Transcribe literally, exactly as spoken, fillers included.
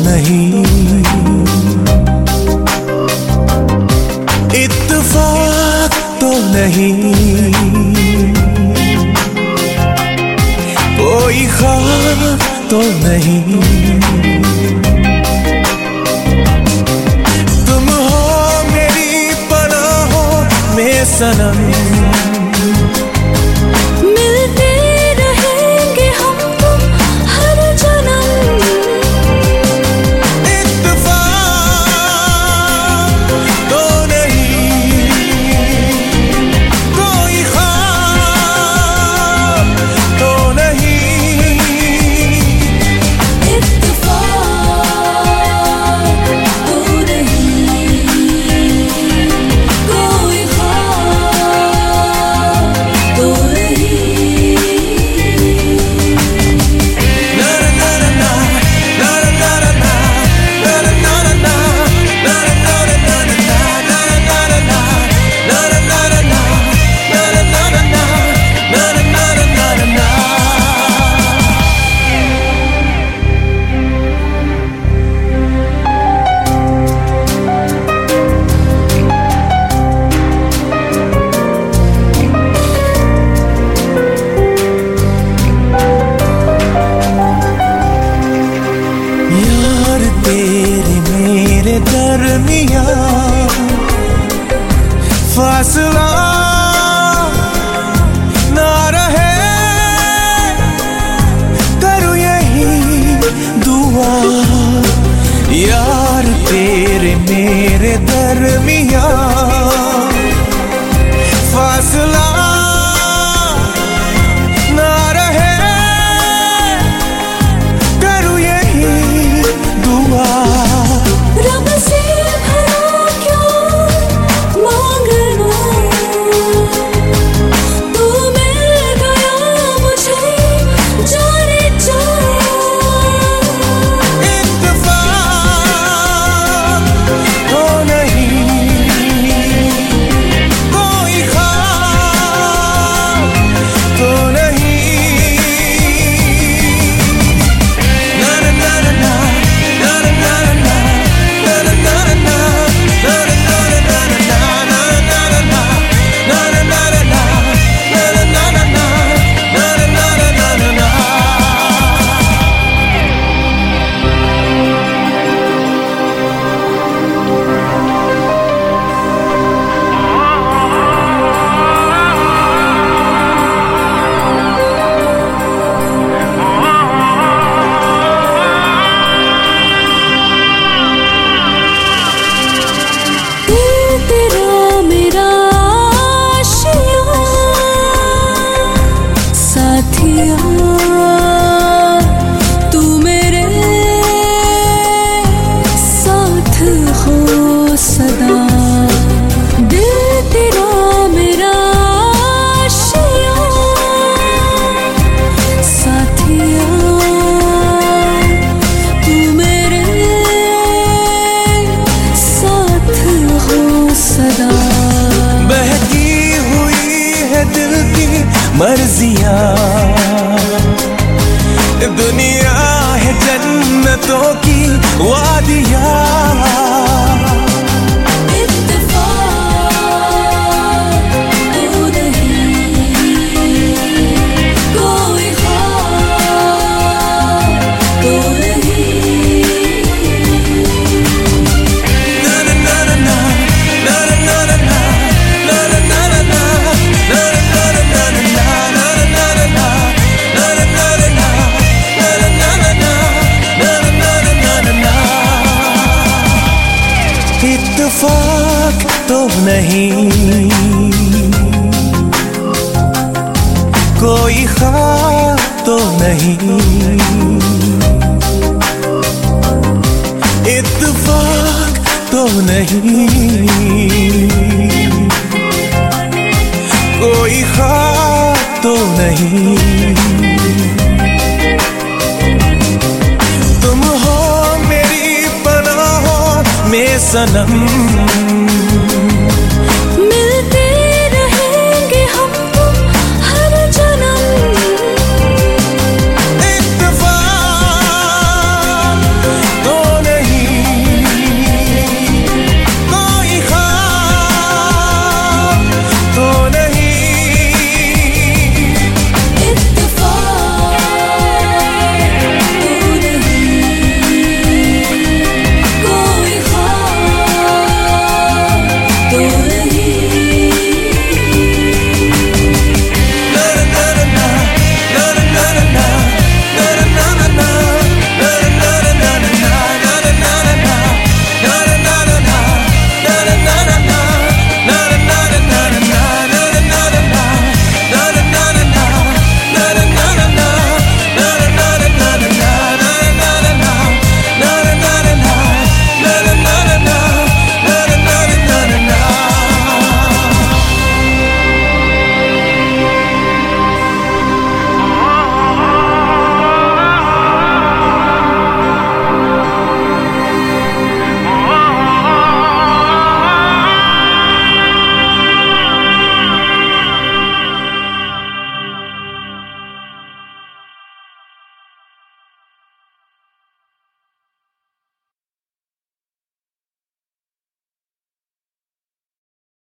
नहीं, इत्तेफाक तो नहीं, कोई ख्वाब तो नहीं। तुम हो मेरी पनाहों में सनम, दरमिया फासला ना रहे, करूँ यही दुआ। यार तेरे मेरे दरमिया फासला ना रहे, करूँ यही दुआ। तू मेरे साथ हो सदा, दिल तेरा मेरा आशिया साथिया। तू मेरे साथ हो सदा। बहकी हुई है दिल की मर्जियां, दुनिया है जन्नतों की वादियाँ। इत्तेफाक तो नहीं, कोई ख्वाब तो नहीं, इत्तेफाक तो नहीं, कोई ख्वाब तो नहीं। तुम हो मेरी पनाहों में सनम,